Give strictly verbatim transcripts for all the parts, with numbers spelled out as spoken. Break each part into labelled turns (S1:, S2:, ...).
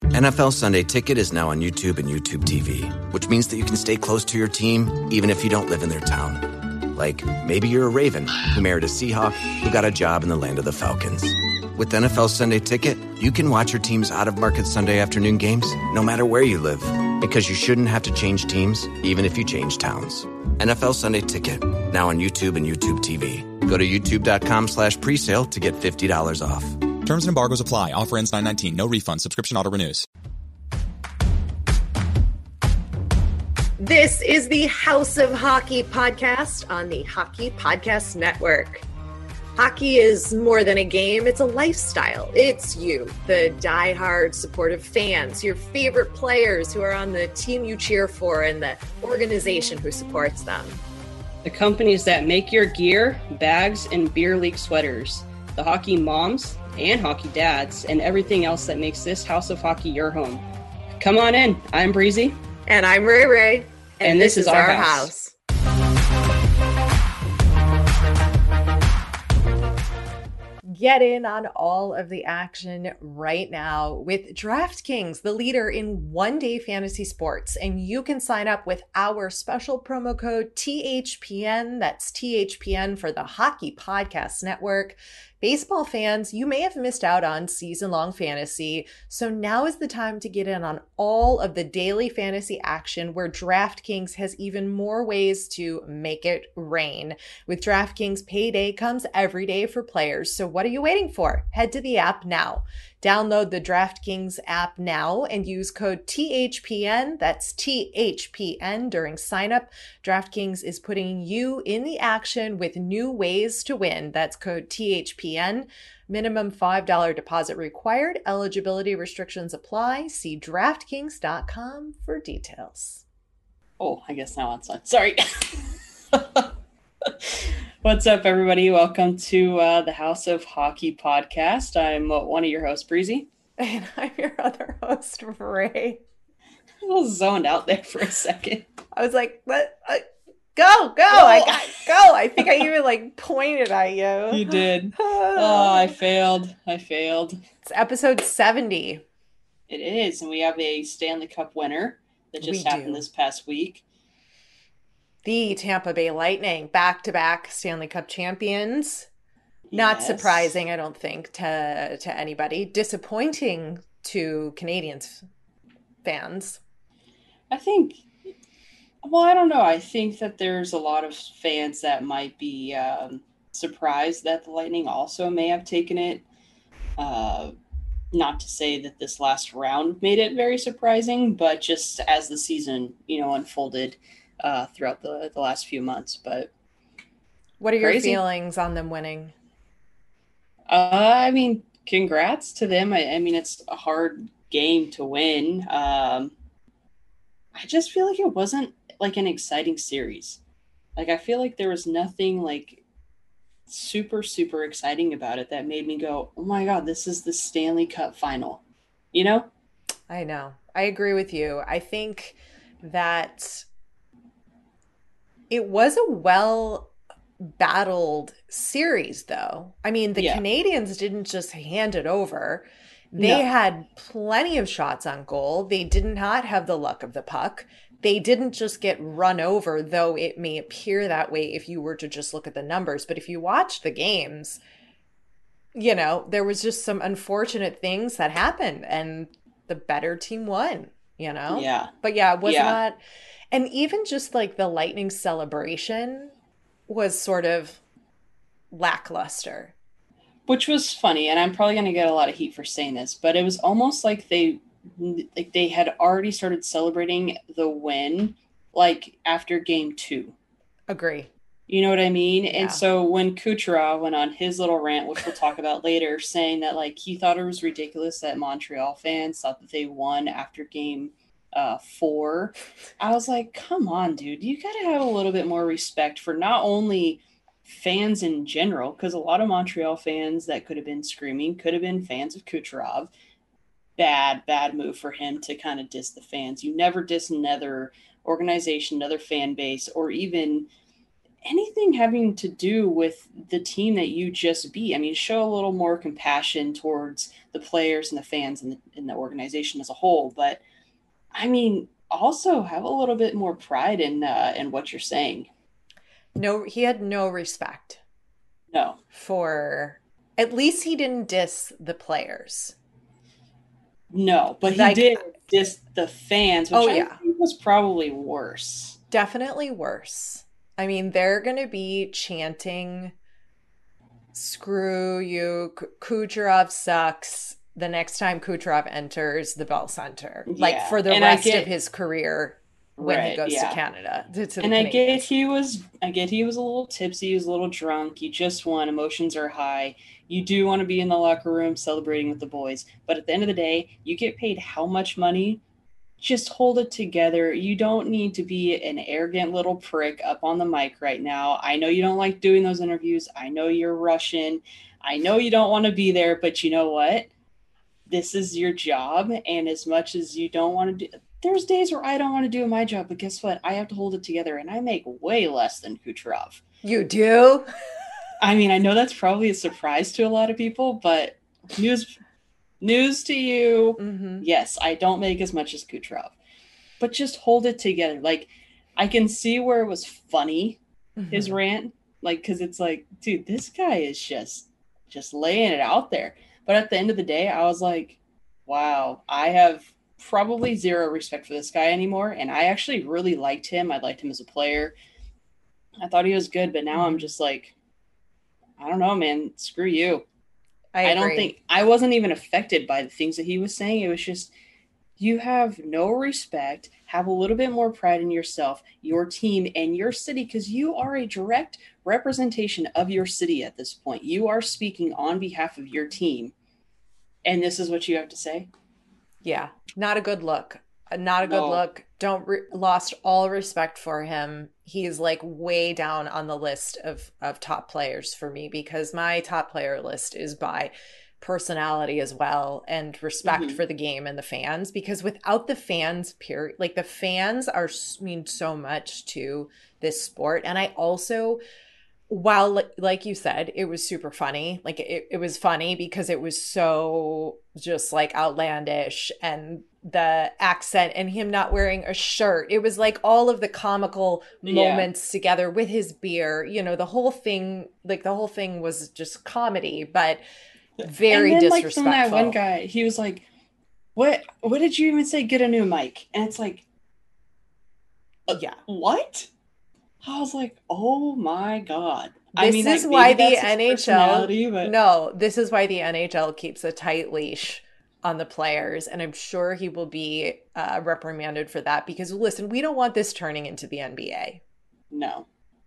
S1: N F L Sunday Ticket is now on YouTube and YouTube T V, which means that you can stay close to your team even if you don't live in their town. Like, maybe you're a Raven who married a Seahawk who got a job in the land of the Falcons. With N F L Sunday Ticket, you can watch your team's out-of-market Sunday afternoon games no matter where you live, because you shouldn't have to change teams even if you change towns. N F L Sunday Ticket, now on YouTube and YouTube T V. Go to youtube.com slash presale to get fifty dollars off.
S2: Terms and embargoes apply. Offer ends nine nineteen. No refund. Subscription auto renews.
S3: This is the House of Hockey podcast on the Hockey Podcast Network. Hockey is more than a game. It's a lifestyle. It's you, the diehard supportive fans, your favorite players who are on the team you cheer for, and the organization who supports them.
S4: The companies that make your gear, bags, and beer league sweaters. The hockey moms and hockey dads, and everything else that makes this House of Hockey your home. Come on in. I'm Breezy.
S3: And I'm Ray Ray.
S4: And, and this, this is our, our house.
S3: house. Get in on all of the action right now with DraftKings, the leader in one-day fantasy sports. And you can sign up with our special promo code T H P N. That's T H P N for the Hockey Podcast Network. Baseball fans, you may have missed out on season-long fantasy, so now is the time to get in on all of the daily fantasy action where DraftKings has even more ways to make it rain. With DraftKings, payday comes every day for players, so what are you waiting for? Head to the app now. Download the DraftKings app now and use code T H P N, that's T H P N, during sign-up. DraftKings is putting you in the action with new ways to win. That's code T H P N. Minimum five dollars deposit required. Eligibility restrictions apply. See DraftKings dot com for details.
S4: Oh, I guess now it's on. Sorry. What's up, everybody? Welcome to uh, the House of Hockey podcast. I'm uh, one of your hosts, Breezy.
S3: And I'm your other host, Ray.
S4: I was zoned out there for a second.
S3: I was like, what? Uh, go, go. No. I got go. I think I even like pointed at you.
S4: You did. Oh, I failed. I failed.
S3: It's episode seventy.
S4: It is. And we have a Stanley Cup winner that just we happened do. this past week.
S3: The Tampa Bay Lightning, back-to-back Stanley Cup champions. Not yes. surprising, I don't think, to to anybody. Disappointing to Canadians fans.
S4: I think, well, I don't know. I think that there's a lot of fans that might be um, surprised that the Lightning also may have taken it. Uh, not to say that this last round made it very surprising, but just as the season, you know, unfolded uh, throughout the, the last few months. But
S3: what are your
S4: crazy.
S3: feelings on them winning?
S4: Uh, I mean, congrats to them. I, I mean, it's a hard game to win. Um, I just feel like it wasn't like an exciting series. Like, I feel like there was nothing like super, super exciting about it that made me go, oh my God, this is the Stanley Cup final, you know?
S3: I know. I agree with you. I think that it was a well battled series, though. I mean, the yeah. Canadians didn't just hand it over. They no. had plenty of shots on goal. They did not have the luck of the puck. They didn't just get run over, though it may appear that way if you were to just look at the numbers. But if you watch the games, you know, there was just some unfortunate things that happened, and the better team won, you know?
S4: Yeah.
S3: But yeah, it was
S4: yeah.
S3: not. And even just like the Lightning celebration was sort of lackluster.
S4: Which was funny, and I'm probably going to get a lot of heat for saying this, but it was almost like they like they had already started celebrating the win, like after game two.
S3: Agree.
S4: You know what I mean?
S3: Yeah.
S4: And so when Kucherov went on his little rant, which we'll talk about later, saying that like he thought it was ridiculous that Montreal fans thought that they won after game uh, four, I was like, come on, dude, you got to have a little bit more respect for not only fans in general, because a lot of Montreal fans that could have been screaming could have been fans of Kucherov. Bad, bad move for him to kind of diss the fans. You never diss another organization, another fan base, or even anything having to do with the team that you just beat. I mean, show a little more compassion towards the players and the fans and the, and the organization as a whole. But I mean, also have a little bit more pride in uh, in what you're saying.
S3: No, he had no respect.
S4: No.
S3: For, at least he didn't diss the players.
S4: No, but he
S3: Like,
S4: did diss the fans, which
S3: Oh,
S4: I
S3: yeah.
S4: think was probably worse.
S3: Definitely worse. I mean, they're going to be chanting, screw you, K- Kucherov sucks, the next time Kucherov enters the Bell Center. Like,
S4: Yeah,
S3: for the
S4: and I
S3: rest
S4: get-
S3: of his career when he
S4: Right,
S3: goes
S4: yeah.
S3: to Canada. To, to the
S4: And I get
S3: Canadians.
S4: he was I get he was a little tipsy, he was a little drunk, you just won, emotions are high. You do want to be in the locker room celebrating with the boys, but at the end of the day, you get paid how much money? Just hold it together. You don't need to be an arrogant little prick up on the mic right now. I know you don't like doing those interviews. I know you're Russian. I know you don't want to be there, but you know what? This is your job, and as much as you don't want to do, there's days where I don't want to do my job, but guess what? I have to hold it together, and I make way less than Kucherov.
S3: You do?
S4: I mean, I know that's probably a surprise to a lot of people, but news news to you.
S3: Mm-hmm.
S4: Yes, I don't make as much as Kucherov, but just hold it together. Like, I can see where it was funny, his
S3: Mm-hmm.
S4: rant, like, because it's like, dude, this guy is just just laying it out there. But at the end of the day, I was like, wow, I have probably zero respect for this guy anymore, and I actually really liked him. I liked him as a player. I thought he was good, but now I'm just like, I don't know, man. Screw you.
S3: I,
S4: I don't
S3: agree.
S4: think I wasn't even affected by the things that he was saying. It was just, you have no respect, have a little bit more pride in yourself, your team, and your city, because you are a direct representation of your city at this point. You are speaking on behalf of your team, and this is what you have to say.
S3: Yeah, not a good look. Uh, Not a good
S4: No.
S3: look. Don't re- lost all respect for him. He's like way down on the list of of top players for me, because my top player list is by personality as well, and respect
S4: Mhm.
S3: for the game and the fans, because without the fans, period, like the fans are s- mean so much to this sport. And I also, while li- like you said, it was super funny, like it, it was funny because it was so just like outlandish, and the accent and him not wearing a shirt, it was like all of the comical
S4: Yeah.
S3: moments together with his beer, you know, the whole thing, like the whole thing was just comedy, but very
S4: and then, like,
S3: disrespectful.
S4: from that one guy, he was like, what what did you even say? Get a new mic. And it's like,
S3: Yeah.
S4: what? I was like, oh my God.
S3: This
S4: I mean,
S3: is
S4: like,
S3: why
S4: maybe
S3: the
S4: that's his
S3: N H L
S4: personality, but
S3: no, this is why the N H L keeps a tight leash on the players, and I'm sure he will be uh, reprimanded for that, because listen, we don't want this turning into the N B A.
S4: no.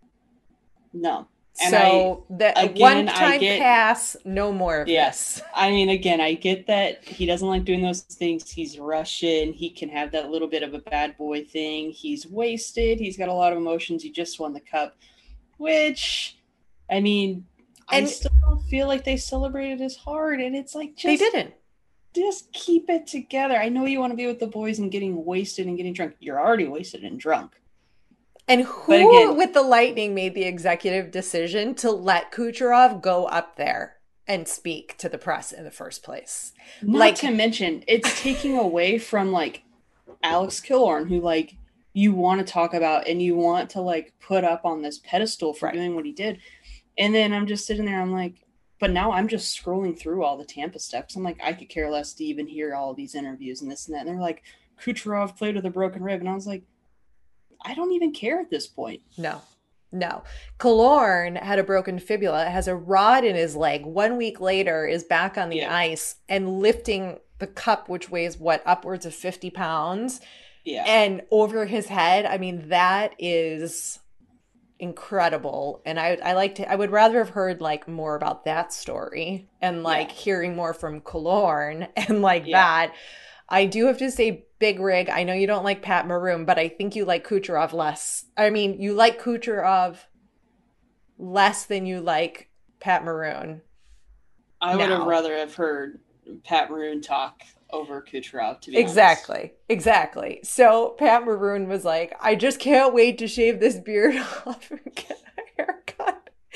S4: No. And
S3: So the
S4: again,
S3: one
S4: I
S3: time
S4: get-
S3: pass, no more of
S4: Yes.
S3: this.
S4: I mean, again, I get that he doesn't like doing those things. He's Russian. He can have that little bit of a bad boy thing. He's wasted. He's got a lot of emotions. He just won the cup, which, I mean, I
S3: And-
S4: still don't feel like they celebrated as hard. And it's like, just,
S3: They didn't.
S4: just keep it together. I know you want to be with the boys and getting wasted and getting drunk. You're already wasted and drunk.
S3: And who
S4: But again-
S3: with the Lightning made the executive decision to let Kucherov go up there and speak to the press in the first place?
S4: Not
S3: Like-
S4: to mention, it's taking away from, like, Alex Killorn, who, like, you want to talk about and you want to, like, put up on this pedestal for
S3: Right.
S4: doing what he did. And then I'm just sitting there, I'm like, but now I'm just scrolling through all the Tampa stuff. 'Cause I'm like, I could care less to even hear all these interviews and this and that. And they're like, Kucherov played with a broken rib. And I was like, I don't even care at this point.
S3: No, no. Killorn had a broken fibula, has a rod in his leg. One week later is back on the
S4: Yeah.
S3: ice and lifting the cup, which weighs what, upwards of fifty pounds,
S4: Yeah.
S3: and over his head. I mean, that is incredible. And I I like to I would rather have heard like more about that story, and like
S4: Yeah.
S3: hearing more from Killorn and like
S4: Yeah.
S3: that. I do have to say, Big Rig, I know you don't like Pat Maroon, but I think you like Kucherov less. I mean, you like Kucherov less than you like Pat Maroon.
S4: I would
S3: now.
S4: have rather have heard Pat Maroon talk over Kucherov, to be honest.
S3: Exactly. Exactly. So Pat Maroon was like, I just can't wait to shave this beard off.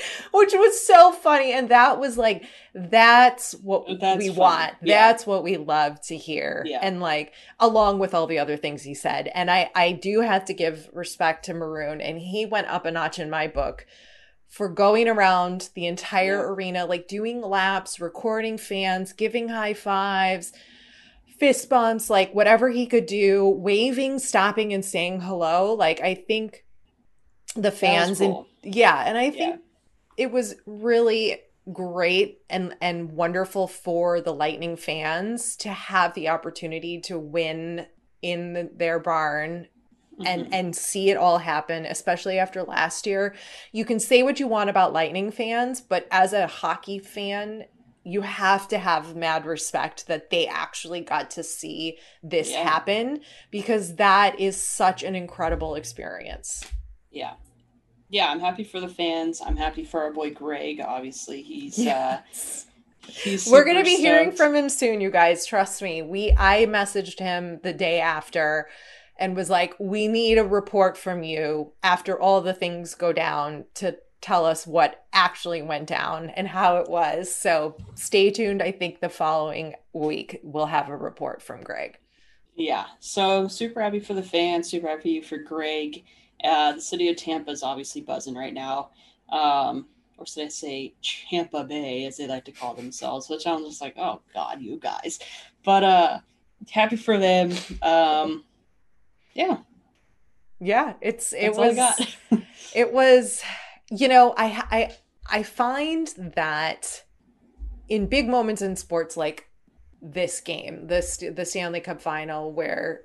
S3: which was so funny. And that was like, that's what
S4: That's
S3: we
S4: funny.
S3: want.
S4: Yeah.
S3: That's what we love to hear.
S4: Yeah.
S3: And like, along with all the other things he said. And I, I do have to give respect to Maroon. And he went up a notch in my book for going around the entire
S4: Yeah.
S3: arena, like doing laps, recording fans, giving high fives, fist bumps, like whatever he could do, waving, stopping and saying hello. Like, I think the fans
S4: cool.
S3: and yeah, and I think
S4: Yeah.
S3: it was really great and and wonderful for the Lightning fans to have the opportunity to win in the, their barn and
S4: Mhm.
S3: and see it all happen, especially after last year. You can say what you want about Lightning fans, but as a hockey fan, you have to have mad respect that they actually got to see this
S4: Yeah.
S3: happen, because that is such an incredible experience.
S4: Yeah. Yeah, I'm happy for the fans. I'm happy for our boy Greg. Obviously, he's
S3: Yes.
S4: uh he's
S3: We're going to
S4: super
S3: be hearing
S4: stoked.
S3: from him soon, you guys. Trust me. We I messaged him the day after and was like, we need a report from you after all the things go down to tell us what actually went down and how it was. So stay tuned. I think the following week we'll have a report from Greg.
S4: Yeah, so super happy for the fans, super happy for Greg. Uh, the city of Tampa is obviously buzzing right now. Um, or should I say Champa Bay, as they like to call themselves, which I'm just like, oh God, you guys. But uh, happy for them. Um, yeah,
S3: Yeah, it's it
S4: that's all I
S3: was
S4: got.
S3: it was you know, I I I find that in big moments in sports like this game, this the Stanley Cup final, where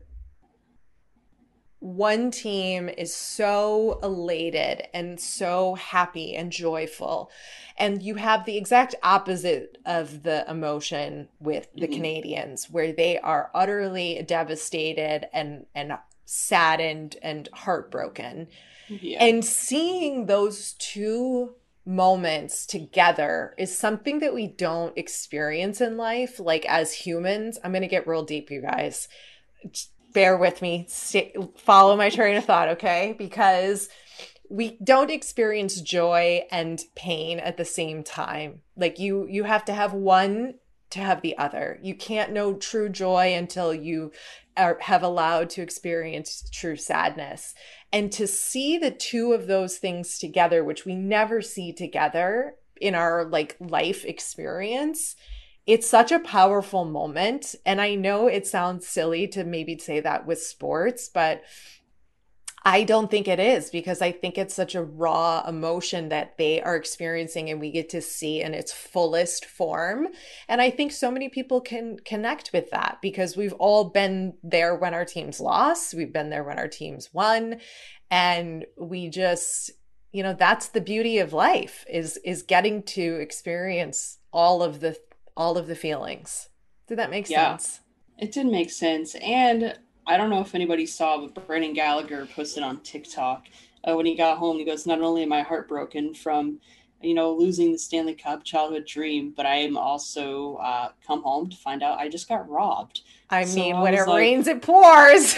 S3: one team is so elated and so happy and joyful, and you have the exact opposite of the emotion with the
S4: Mhm.
S3: Canadians, where they are utterly devastated and and saddened and heartbroken.
S4: Yeah,
S3: And seeing those two moments together is something that we don't experience in life, like as humans. I'm going to get real deep, you guys. Just bear with me. Stay, follow my train of thought, okay? Because we don't experience joy and pain at the same time. Like you you have to have one to have the other. You can't know true joy until you are, have allowed to experience true sadness. And to see the two of those things together, which we never see together in our like life experience, it's such a powerful moment. And I know it sounds silly to maybe say that with sports, but I don't think it is, because I think it's such a raw emotion that they are experiencing and we get to see in its fullest form. And I think so many people can connect with that because we've all been there when our teams lost. We've been there when our teams won. And we just, you know, that's the beauty of life is is getting to experience all of the all of the feelings. Did that make
S4: Yeah.
S3: sense?
S4: it did make sense. And I don't know if anybody saw, but Brendan Gallagher posted on TikTok uh, when he got home. He goes, "Not only am I heartbroken from, you know, losing the Stanley Cup childhood dream, but I am also uh, come home to find out I just got robbed."
S3: I
S4: So
S3: mean,
S4: I
S3: when
S4: was
S3: it
S4: like,
S3: rains, it pours.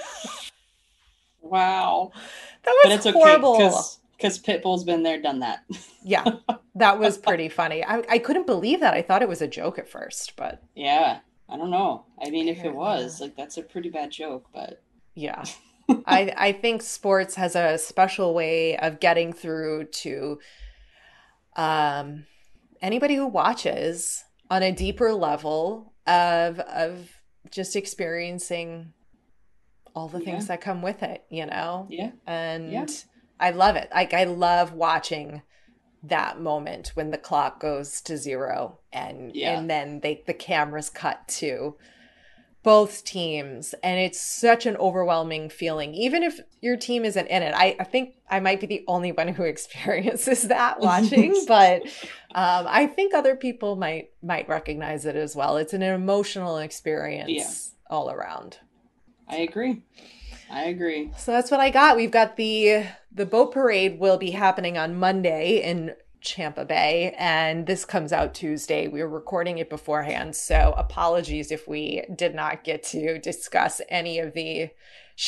S4: wow.
S3: That
S4: But
S3: was
S4: it's okay
S3: horrible.
S4: because because Pitbull's been there, done that.
S3: Yeah, that was pretty funny. I, I couldn't believe that. I thought it was a joke at first, but
S4: Yeah, I don't know. I mean, if it
S3: Apparently
S4: was,
S3: not.
S4: like, that's a pretty bad joke, but
S3: yeah. I I think sports has a special way of getting through to um anybody who watches on a deeper level of of just experiencing all the
S4: yeah,
S3: things that come with it, you know?
S4: yeah, yeah,
S3: And I love it. Like I love watching that moment when the clock goes to zero and
S4: yeah,
S3: and then they the cameras cut to both teams, and it's such an overwhelming feeling even if your team isn't in it. I, I think I might be the only one who experiences that watching, but um, I think other people might might recognize it as well. It's an emotional
S4: yeah.
S3: experience all around.
S4: I agree. I agree.
S3: So that's what I got. We've got the the boat parade will be happening on Monday in Champa Bay, and this comes out Tuesday. We were recording it beforehand, so apologies if we did not get to discuss any of the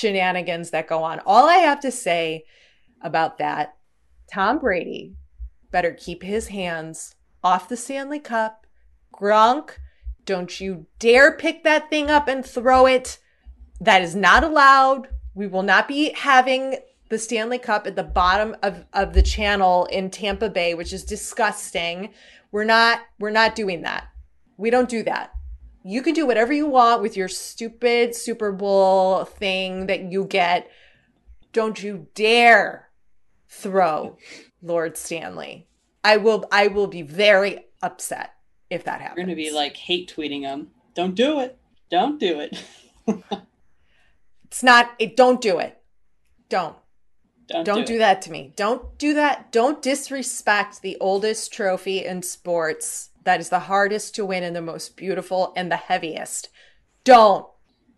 S3: shenanigans that go on. All I have to say about that, Tom Brady better keep his hands off the Stanley Cup. Gronk, don't you dare pick that thing up and throw it. That is not allowed. We will not be having the Stanley Cup at the bottom of, of the channel in Tampa Bay, which is disgusting. We're not, we're not doing that. We don't do that. You can do whatever you want with your stupid Super Bowl thing that you get. Don't you dare throw Lord Stanley. I will, I will be very upset if that happens.
S4: You're going to be like hate tweeting him. Don't do it. Don't do it.
S3: It's not, it, don't do it. Don't.
S4: Don't,
S3: Don't
S4: do,
S3: do that to me. Don't do that. Don't disrespect the oldest trophy in sports. That is the hardest to win and the most beautiful and the heaviest. Don't.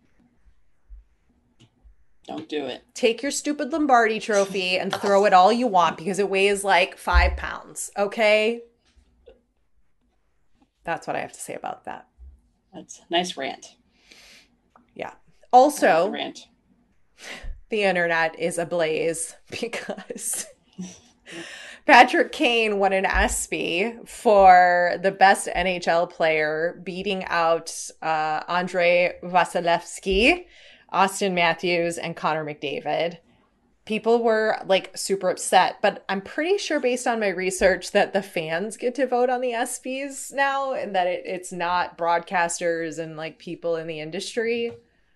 S4: Don't do it.
S3: Take your stupid Lombardi trophy and throw it all you want because it weighs like five pounds. Okay? That's what I have to say about that.
S4: That's a nice rant.
S3: Yeah. Also,
S4: rant.
S3: The internet is ablaze because Patrick Kane won an ESPY for the best N H L player, beating out uh, Andrei Vasilevsky, Austin Matthews, and Connor McDavid. People were like super upset, but I'm pretty sure based on my research that the fans get to vote on the ESPYs now and that it, it's not broadcasters and like people in the industry.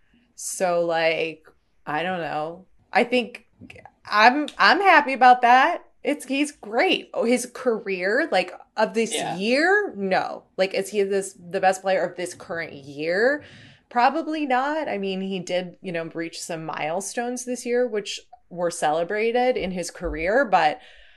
S3: So like, I don't know. I think I'm I'm happy about that. It's he's great. Oh, his career, like of this
S4: yeah.
S3: year, no. Like, is he this the best player of this current year? Probably not. I mean, he did, you know, reach some milestones this year, which were celebrated in his career. But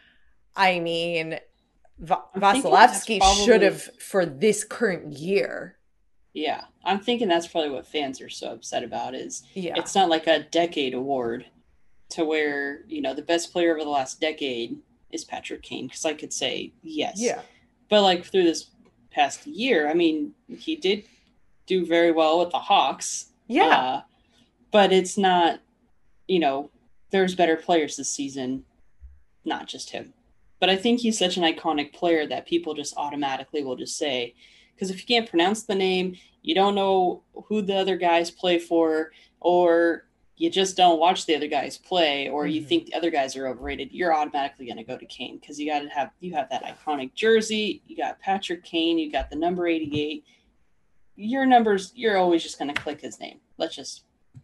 S3: I mean, Va- Vasilevsky probably... should have for this current year.
S4: Yeah, I'm thinking that's probably what fans are so upset about is
S3: yeah.
S4: It's not like a decade award to where, you know, the best player over the last decade is Patrick Kane. Because I could say yes.
S3: Yeah.
S4: But like through this past year, I mean, he did do very well with the Hawks.
S3: Yeah.
S4: Uh, but it's not, you know, there's better players this season, not just him. But I think he's such an iconic player that people just automatically will just say, because if you can't pronounce the name, you don't know who the other guys play for, or you just don't watch the other guys play, or mm-hmm. you think the other guys are overrated, you're automatically going to go to Kane because you got to have you have that iconic jersey. You got Patrick Kane. You got the number eighty-eight. Your numbers, you're always just going to click his name. Let's just.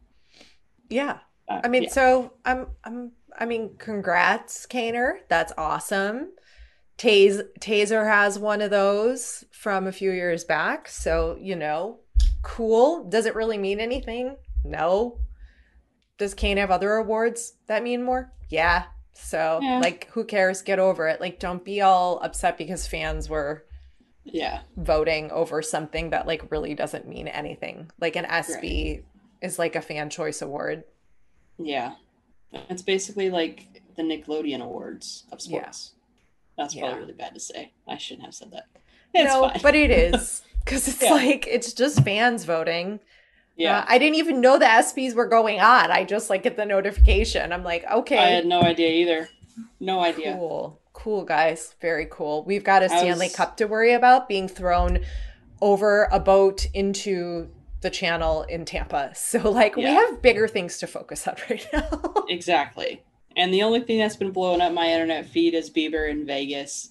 S3: Yeah,
S4: uh,
S3: I mean,
S4: yeah.
S3: so I'm I'm I mean, congrats, Kaner. That's awesome. Taz- Taser has one of those from a few years back. So, you know, cool. Does it really mean anything? No. Does Kane have other awards that mean more? Yeah. So, yeah. like, who cares? Get over it. Like, don't be all upset because fans were
S4: yeah
S3: voting over something that, like, really doesn't mean anything. Like, an ESPY right. is like a fan choice award.
S4: Yeah. It's basically like the Nickelodeon Awards of sports. Yeah. That's probably yeah. really bad to say. I shouldn't have said that. It's
S3: no,
S4: fine.
S3: But it is. Because it's
S4: yeah.
S3: like, it's just fans voting.
S4: Yeah.
S3: Uh, I didn't even know the ESPYs were going on. I just, like, get the notification. I'm like, okay.
S4: I had no idea either. No idea.
S3: Cool. Cool, guys. Very cool. We've got a Stanley
S4: was...
S3: Cup to worry about being thrown over a boat into the channel in Tampa. So, like, yeah. we have bigger things to focus on right now.
S4: Exactly. And the only thing that's been blowing up my internet feed is Bieber in Vegas.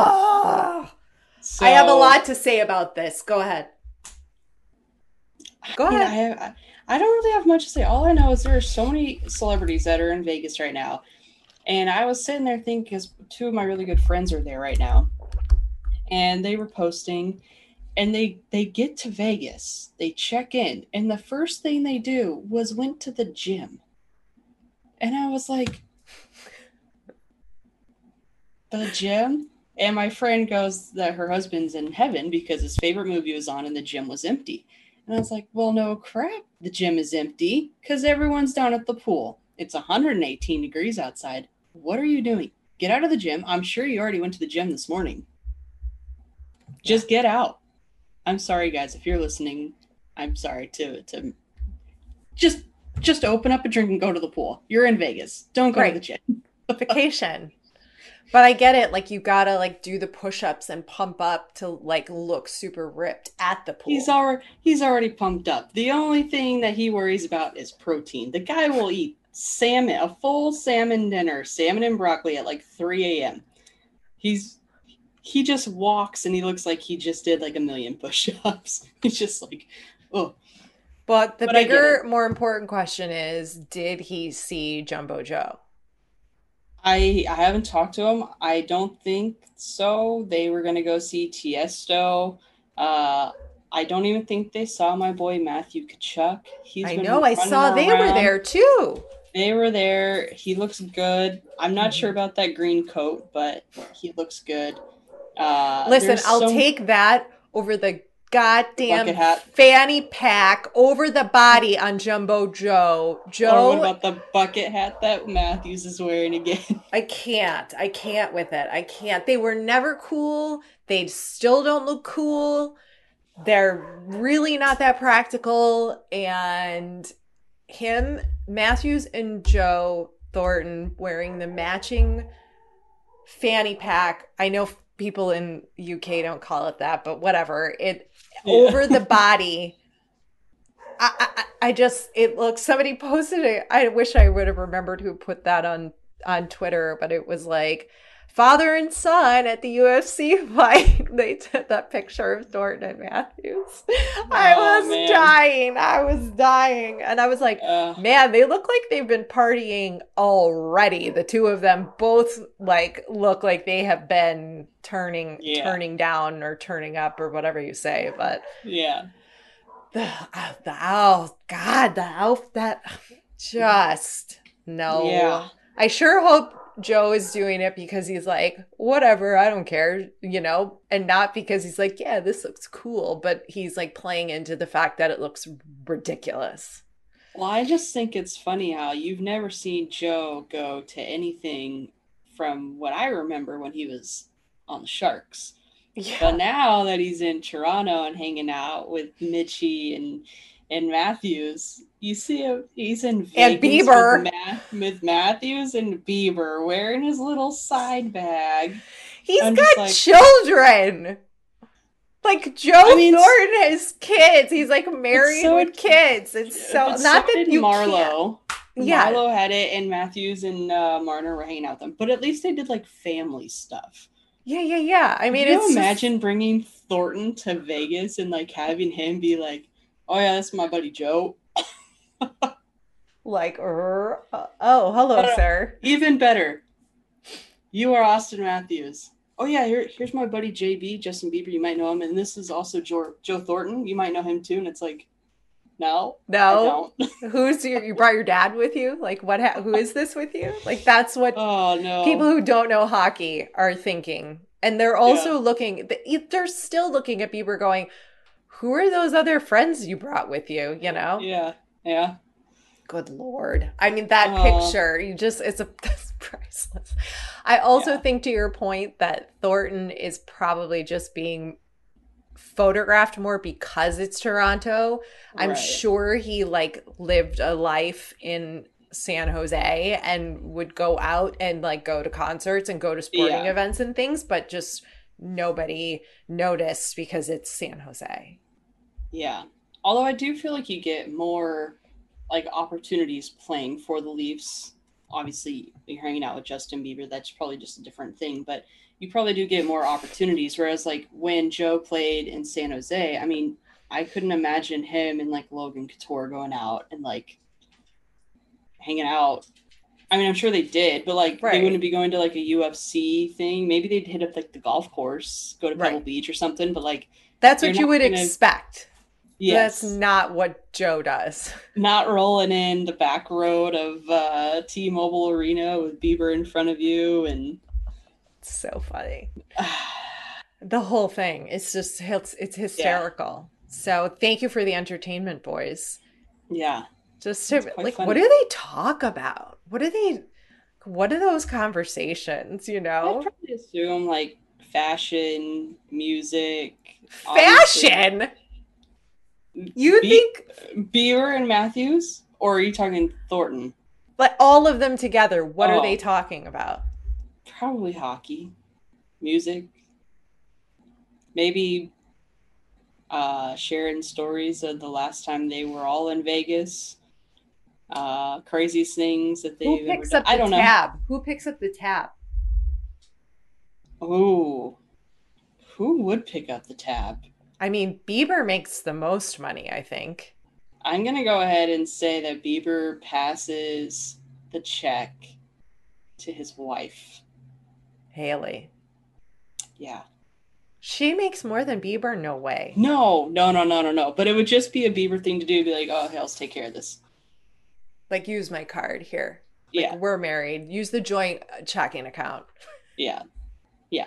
S3: Oh, so, I have a lot to say about this. Go ahead. Go
S4: I mean,
S3: ahead.
S4: I, have, I don't really have much to say. All I know is there are so many celebrities that are in Vegas right now. And I was sitting there thinking, because two of my really good friends are there right now. And they were posting, and they, they get to Vegas. They check in. And the first thing they do was went to the gym. And I was like, the gym? And my friend goes that her husband's in heaven because his favorite movie was on and the gym was empty. And I was like, well, no crap. The gym is empty because everyone's down at the pool. It's one hundred eighteen degrees outside. What are you doing? Get out of the gym. I'm sure you already went to the gym this morning. Just get out. I'm sorry, guys. If you're listening, I'm sorry to, to just, just open up a drink and go to the pool. You're in Vegas. Don't go
S3: right.
S4: to the gym.
S3: Vacation. But I get it. Like, you gotta like do the push-ups and pump up to like look super ripped at the pool.
S4: He's already he's already pumped up. The only thing that he worries about is protein. The guy will eat salmon, a full salmon dinner, salmon and broccoli at like three a.m. He's he just walks and he looks like he just did like a million push-ups. He's just like, oh.
S3: But the
S4: But I get
S3: bigger,
S4: it.
S3: more important question is, did he see Jumbo Joe?
S4: I I haven't talked to him. I don't think so. They were gonna go see Tiesto. Uh, I don't even think they saw my boy Matthew Kachuk. He's
S3: I
S4: been
S3: know. I
S4: running
S3: saw they were
S4: around.
S3: there too.
S4: They were there. He looks good. I'm not
S3: Mhm.
S4: sure about that green coat, but he looks good. Uh,
S3: Listen,
S4: there's
S3: I'll
S4: so-
S3: take that over the goddamn
S4: Bucket hat.
S3: fanny pack over the body on Jumbo Joe.
S4: Or
S3: Joe,
S4: what about the bucket hat that Matthews is wearing again?
S3: I can't. I can't with it. I can't. They were never cool. They still don't look cool. They're really not that practical. And him, Matthews, and Joe Thornton wearing the matching fanny pack. I know people in U K don't call it that, but whatever. It
S4: Yeah.
S3: over the body. I, I I just it looks. Somebody posted it. I wish I would have remembered who put that on on Twitter, but it was like father and son at the U F C fight. They took that picture of Thornton and Matthews. I
S4: Oh,
S3: was
S4: man.
S3: dying. I was dying, and I was like,
S4: Uh,
S3: man, they look like they've been partying already. The two of them both like look like they have been turning
S4: Yeah.
S3: turning down or turning up or whatever you say. But
S4: yeah.
S3: the the oh God, the elf that just no.
S4: Yeah.
S3: I sure hope Joe is doing it because he's like, whatever, I don't care, you know, and not because he's like, yeah, this looks cool, but he's like playing into the fact that it looks ridiculous.
S4: Well, I just think it's funny how you've never seen Joe go to anything from what I remember when he was on the Sharks.
S3: Yeah.
S4: But now that he's in Toronto and hanging out with Mitchie and and Matthews, you see him, he's in
S3: And
S4: Vegas
S3: Bieber.
S4: with, Ma- with Matthews and Bieber wearing his little side bag.
S3: He's
S4: I'm
S3: got
S4: just like-
S3: children. Like Joe
S4: I mean,
S3: Thornton has kids. He's like married
S4: so-
S3: with kids. It's so
S4: But
S3: not
S4: so
S3: that
S4: did
S3: you
S4: Marlo.
S3: can't. Yeah.
S4: Marlo had it, and Matthews and uh, Marner were hanging out with them. But at least they did like family stuff.
S3: Yeah, yeah, yeah. I mean,
S4: Can you
S3: it's just-
S4: imagine bringing Thornton to Vegas and like having him be like, "Oh yeah, that's my buddy Joe."
S3: like, er, uh, oh, hello,
S4: Uh,
S3: sir.
S4: Even better, you are Austin Matthews. Oh yeah, here, here's my buddy J B, Justin Bieber. You might know him, and this is also Joe, Joe Thornton. You might know him too. And it's like, no,
S3: No,
S4: I don't.
S3: who's your? You brought your dad with you? Like, what? Ha- who is this with you? Like, that's what
S4: Oh no,
S3: people who don't know hockey are thinking, and they're also looking. They're still looking at Bieber, going, "Who are those other friends you brought with you?" You know.
S4: yeah, yeah.
S3: Good Lord. I mean, that
S4: Oh.
S3: picture, you just, it's a it's priceless. I also
S4: Yeah.
S3: think to your point that Thornton is probably just being photographed more because it's Toronto. I'm
S4: Right.
S3: sure he like lived a life in San Jose and would go out and like go to concerts and go to sporting
S4: Yeah.
S3: events and things, but just nobody noticed because it's San Jose.
S4: Yeah. Although I do feel like you get more like opportunities playing for the Leafs. Obviously, you're hanging out with Justin Bieber. That's probably just a different thing, but you probably do get more opportunities. Whereas like when Joe played in San Jose, I mean, I couldn't imagine him and like Logan Couture going out and like hanging out. I mean, I'm sure they did, but like
S3: Right.
S4: they wouldn't be going to like a U F C thing. Maybe they'd hit up like the golf course, go to Pebble
S3: Right.
S4: Beach or something. But like,
S3: That's
S4: You're
S3: what you
S4: not
S3: would
S4: gonna-
S3: expect.
S4: yes,
S3: That's not what Joe does.
S4: not rolling in the back road of uh, T-Mobile Arena with Bieber in front of you, and
S3: It's so funny. The whole thing. It's just it's, it's hysterical. So thank you for the entertainment, boys.
S4: yeah,
S3: Just to
S4: It's quite
S3: like,
S4: funny.
S3: what do they talk about? What do they? What are those conversations? You
S4: I'd
S3: know,
S4: probably assume like fashion, music, obviously.
S3: fashion. You
S4: Be-
S3: think
S4: Bieber and Matthews, or are you talking Thornton?
S3: like all of them together? What are
S4: Oh.
S3: they talking about?
S4: Probably hockey, music, maybe uh, sharing stories of the last time they were all in Vegas. Uh, craziest things that
S3: Who
S4: they've ever
S3: picks
S4: done.
S3: up
S4: I
S3: the
S4: don't know.
S3: tab? Who picks up the tab?
S4: Oh, who would pick up the tab?
S3: I mean, Bieber makes the most money, I think.
S4: I'm going to go ahead and say that Bieber passes the check to his wife.
S3: Haley.
S4: Yeah.
S3: She makes more than Bieber? No way.
S4: No, no, no, no, no, no. But it would just be a Bieber thing to do. Be like, oh, hey, I'll take care of this.
S3: Like, use my card here. Like,
S4: Yeah.
S3: we're married. Use the joint checking account.
S4: Yeah. Yeah.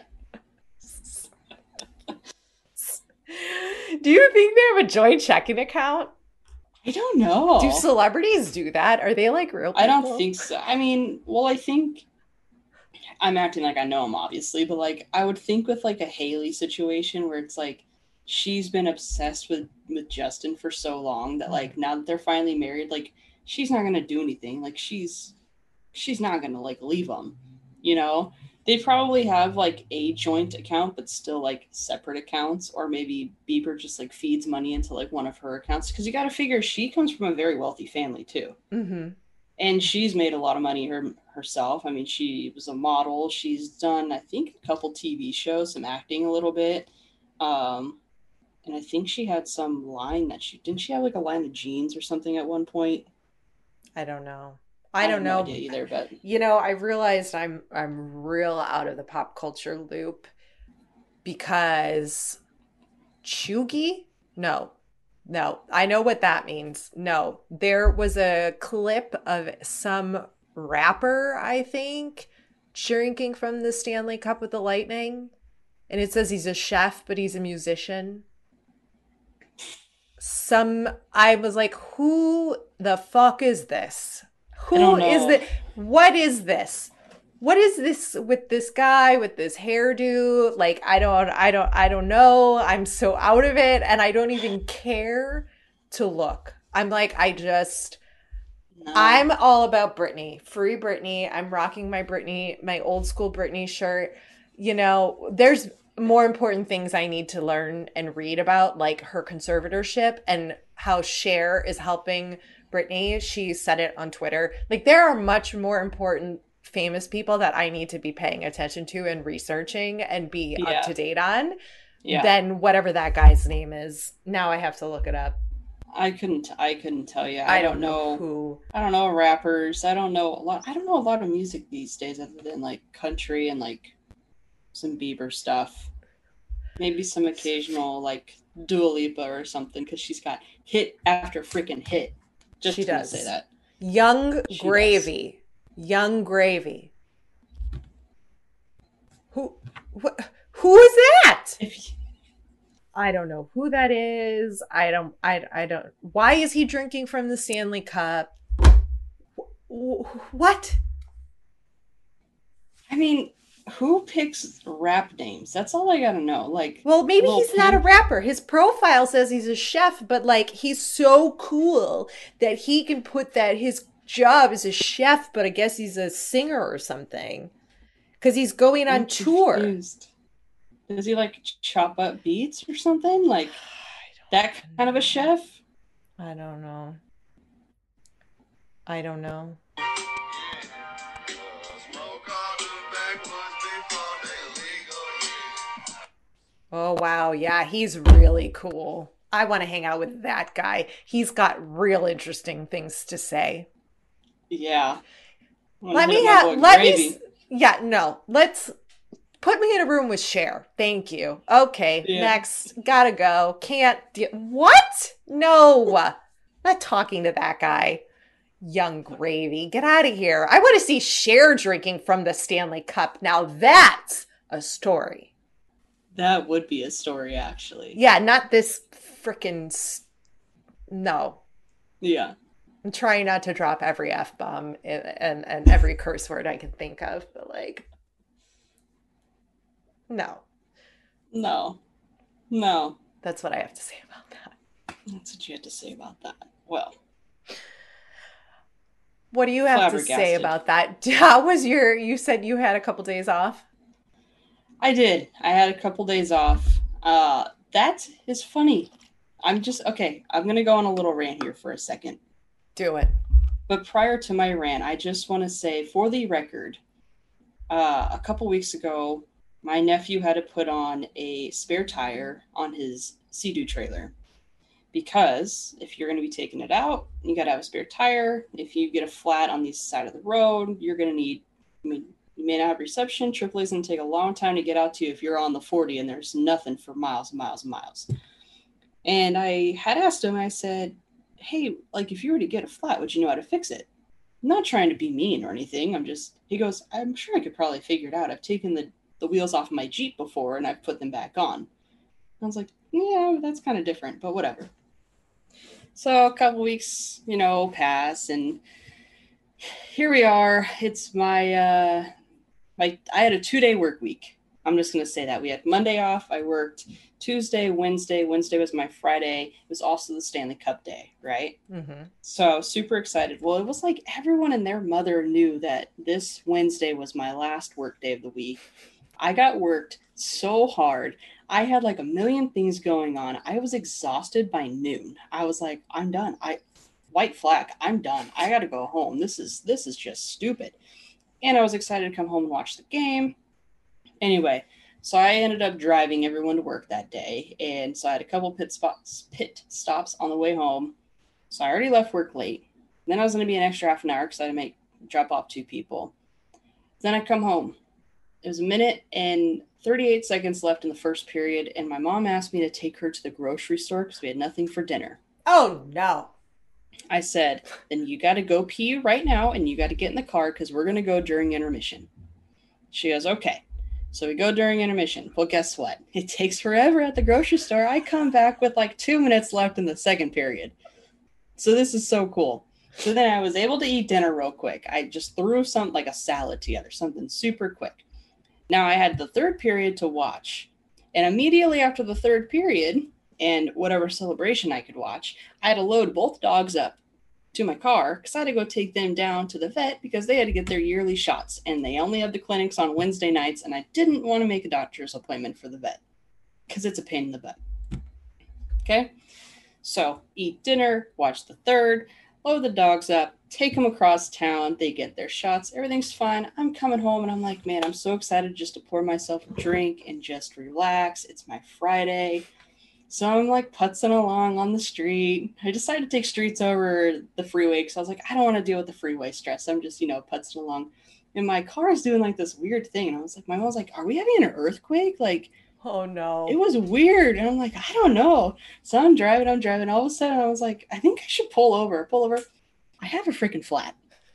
S3: Do you think they have a joint checking account?
S4: I don't know.
S3: Do celebrities do that? Are they like real people?
S4: I don't think so. I mean, well, I think I'm acting like I know him, obviously, but like I would think with like a Haley situation where it's like she's been obsessed with with Justin for so long that like now that they're finally married, like she's not gonna do anything. Like she's she's not gonna like leave him, you know. They probably have like a joint account, but still like separate accounts, or maybe Bieber just like feeds money into like one of her accounts because you got to figure she comes from a very wealthy family too.
S3: Mm-hmm.
S4: And she's made a lot of money her, herself. I mean, she was a model. She's done, I think, a couple T V shows, some acting a little bit. Um, and I think she had some line that she, didn't she have like a line of jeans or something at one point?
S3: I don't know. I don't
S4: I have
S3: know.
S4: no idea either, but
S3: You know, I realized I'm I'm real out of the pop culture loop because Chugi? No. No. I know what that means. No. There was a clip of some rapper, I think, drinking from the Stanley Cup with the Lightning. And it says he's a chef, but he's a musician. Some I was like, who the fuck is this? Who
S4: don't
S3: is
S4: know.
S3: this? What is this? What is this with this guy with this hairdo? Like, I don't, I don't, I don't know. I'm so out of it, and I don't even care to look. I'm like, I just,
S4: no.
S3: I'm all about Britney. Free Britney. I'm rocking my Britney, my old school Britney shirt. You know, there's more important things I need to learn and read about, like her conservatorship and how Cher is helping Britney. She said it on Twitter. Like, there are much more important famous people that I need to be paying attention to and researching and be
S4: Yeah.
S3: up to date on
S4: Yeah.
S3: than whatever that guy's name is. Now I have to look it up.
S4: I couldn't, I couldn't tell you. I,
S3: I don't know
S4: know
S3: who.
S4: I don't know rappers. I don't know a lot. I don't know a lot of music these days other than like country and like some Bieber stuff. Maybe some occasional like Dua Lipa or something because she's got hit after freaking hit. Just
S3: She
S4: gonna
S3: does.
S4: say that.
S3: Young
S4: She
S3: Gravy. Young Gravy. Who, wh- who is that?
S4: If
S3: I don't know who that is. I don't, I, I don't. Why is he drinking from the Stanley Cup? Wh- wh- What?
S4: I mean, who picks rap names? That's all I gotta know. Like,
S3: Well, maybe
S4: Lil
S3: he's not a
S4: Pimp?
S3: rapper. His profile says he's a chef, but like he's so cool that he can put that his job is a chef, but I guess he's a singer or something. Because he's going on
S4: I'm
S3: tour.
S4: confused. Does he like chop up beats or something? Like that kind of a chef?
S3: I don't know. I don't know. Oh, wow. Yeah, he's really cool. I want to hang out with that guy. He's got real interesting things to say.
S4: Yeah. I'm gonna
S3: Let
S4: hit
S3: me
S4: up my
S3: have,
S4: boy
S3: let me,
S4: Gravy.
S3: s- yeah, no, let's put me in a room with Cher. Thank you. Okay,
S4: Yeah.
S3: next. Gotta go. Can't, de- what? No, not talking to that guy. Young Gravy. Get out of here. I want to see Cher drinking from the Stanley Cup. Now that's a story.
S4: That would be a story, actually.
S3: Yeah, not this freaking. S- no.
S4: Yeah.
S3: I'm trying not to drop every F bomb and, and, and every curse word I can think of, but like, no.
S4: No. No.
S3: That's what I have to say about that.
S4: That's what you had to say about that. Well,
S3: What do you have to say about that? How was your, you said you had a couple days off?
S4: I did. I had a couple days off. Uh, that is funny. I'm just, okay, I'm going to go on a little rant here for a second.
S3: Do it.
S4: But prior to my rant, I just want to say, for the record, uh, a couple weeks ago, my nephew had to put on a spare tire on his Sea-Doo trailer. Because if you're going to be taking it out, you got to have a spare tire. If you get a flat on the side of the road, you're going to need, I mean, you may not have reception. triple A is going to take a long time to get out to you if you're on the forty and there's nothing for miles and miles and miles. And I had asked him, I said, hey, like if you were to get a flat, would you know how to fix it? I'm not trying to be mean or anything. I'm just, he goes, I'm sure I could probably figure it out. I've taken the, the wheels off of my Jeep before and I've put them back on. I was like, yeah, that's kind of different, but whatever. So a couple weeks, you know, pass, and here we are. It's my, uh, my, I had a two-day work week. I'm just going to say that. We had Monday off. I worked Tuesday, Wednesday. Wednesday was my Friday. It was also the Stanley Cup day, right? Mm-hmm. So super excited. Well, it was like everyone and their mother knew that this Wednesday was my last work day of the week. I got worked so hard. I had like a million things going on. I was exhausted by noon. I was like, I'm done. I white flag. I'm done. I got to go home. This is, this is just stupid. And I was excited to come home and watch the game. Anyway, so I ended up driving everyone to work that day. And so I had a couple pit spots, pit stops on the way home. So I already left work late. Then I was going to be an extra half an hour because I had to make drop off two people. Then I come home. It was a minute and thirty-eight seconds left in the first period, and my mom asked me to take her to the grocery store because we had nothing for dinner.
S3: Oh, no.
S4: I said, then you got to go pee right now, and you got to get in the car because we're going to go during intermission. She goes, okay. So we go during intermission. Well, guess what? It takes forever at the grocery store. I come back with like two minutes left in the second period. So this is so cool. So then I was able to eat dinner real quick. I just threw something like a salad together, something super quick. Now I had the third period to watch, and immediately after the third period and whatever celebration I could watch, I had to load both dogs up to my car because I had to go take them down to the vet because they had to get their yearly shots, and they only have the clinics on Wednesday nights, and I didn't want to make a doctor's appointment for the vet because it's a pain in the butt. Okay, so eat dinner, watch the third, load the dogs up, take them across town. They get their shots. Everything's fine. I'm coming home and I'm like, man, I'm so excited just to pour myself a drink and just relax. It's my Friday. So I'm like putzing along on the street. I decided to take streets over the freeway because I was like, I don't want to deal with the freeway stress. I'm just, you know, putzing along. And my car is doing like this weird thing. And I was like, my mom was like, are we having an earthquake? Like,
S3: oh no.
S4: It was weird. And I'm like, I don't know. So I'm driving, I'm driving. All of a sudden I was like, I think I should pull over, pull over. I have a freaking flat.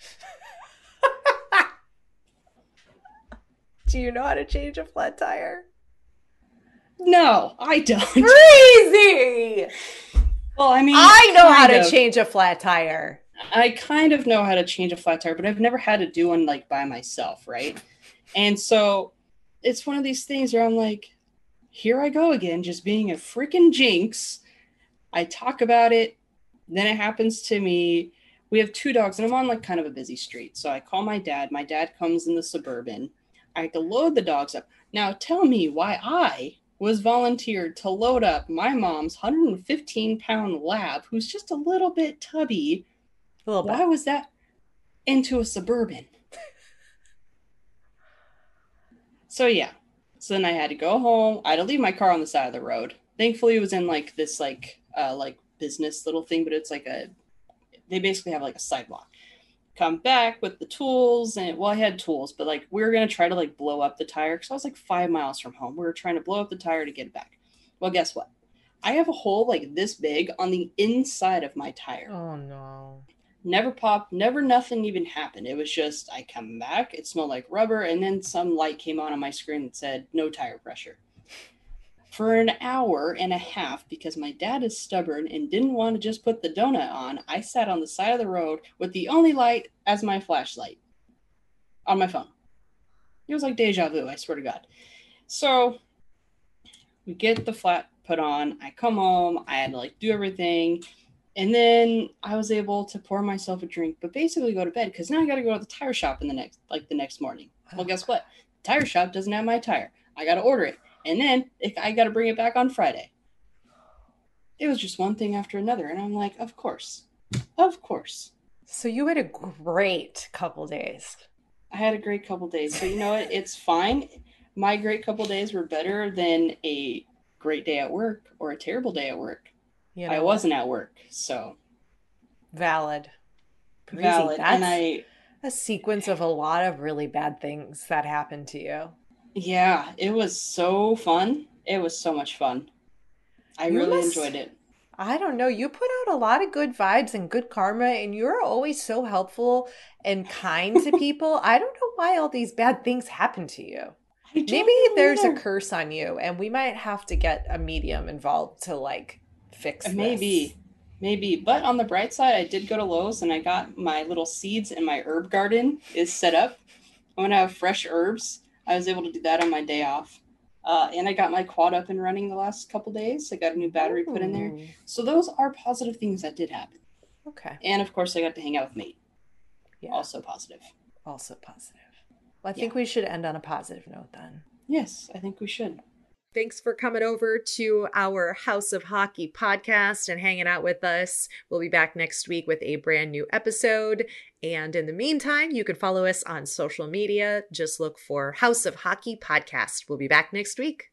S3: Do you know how to change a flat tire?
S4: No, I don't.
S3: Crazy!
S4: Well, I mean,
S3: I know how to
S4: of.
S3: change a flat tire.
S4: I kind of know how to change a flat tire, but I've never had to do one like by myself, right? And so it's one of these things where I'm like, here I go again, just being a freaking jinx. I talk about it, then it happens to me. We have two dogs, and I'm on like kind of a busy street. So I call my dad. My dad comes in the Suburban. I have to load the dogs up. Now tell me why I was volunteered to load up my mom's one hundred fifteen pound lab, who's just a little bit tubby.
S3: A little bit.
S4: Why was that into a Suburban? So yeah. So then I had to go home. I had to leave my car on the side of the road. Thankfully, it was in like this like uh, like business little thing, but it's like a, they basically have like a sidewalk. Come back with the tools, and well, I had tools, but like we were gonna try to like blow up the tire because I was like five miles from home. We were trying to blow up the tire to get it back. Well, guess what? I have a hole like this big on the inside of my tire.
S3: Oh no.
S4: Never popped, never nothing even happened. It was just, I come back, it smelled like rubber, and then some light came on on my screen that said, no tire pressure. For an hour and a half, because my dad is stubborn and didn't want to just put the donut on, I sat on the side of the road with the only light as my flashlight on my phone. It was like deja vu, I swear to God. So we get the flat put on. I come home. I had to like do everything. And then I was able to pour myself a drink, but basically go to bed because now I got to go to the tire shop in the next, like the next morning. Well, guess what? The tire shop doesn't have my tire. I got to order it. And then I got to bring it back on Friday. It was just one thing after another. And I'm like, of course, of course.
S3: So you had a great couple days.
S4: I had a great couple days, but you know what? It's fine. My great couple days were better than a great day at work or a terrible day at work. You know, I wasn't at work, so.
S3: Valid. Breezy,
S4: Valid.
S3: that's
S4: and I,
S3: a sequence of a lot of really bad things that happened to you.
S4: Yeah, it was so fun. It was so much fun. I
S3: you
S4: really
S3: must,
S4: enjoyed it.
S3: I don't know. You put out a lot of good vibes and good karma, and you're always so helpful and kind to people. I don't know why all these bad things happen to you. Maybe there's either. a curse on you, and we might have to get a medium involved to like fix this.
S4: Maybe, maybe. But on the bright side, I did go to Lowe's and I got my little seeds, and my herb garden is set up. I'm gonna have fresh herbs. I was able to do that on my day off. Uh, and I got my quad up and running the last couple days. I got a new battery Ooh. put in there. So those are positive things that did happen.
S3: Okay.
S4: And of course, I got to hang out with Mate.
S3: Yeah.
S4: Also positive.
S3: Also positive. Well, I think yeah. we should end on a positive note then.
S4: Yes, I think we should.
S3: Thanks for coming over to our House of Hockey podcast and hanging out with us. We'll be back next week with a brand new episode. And in the meantime, you can follow us on social media. Just look for House of Hockey podcast. We'll be back next week.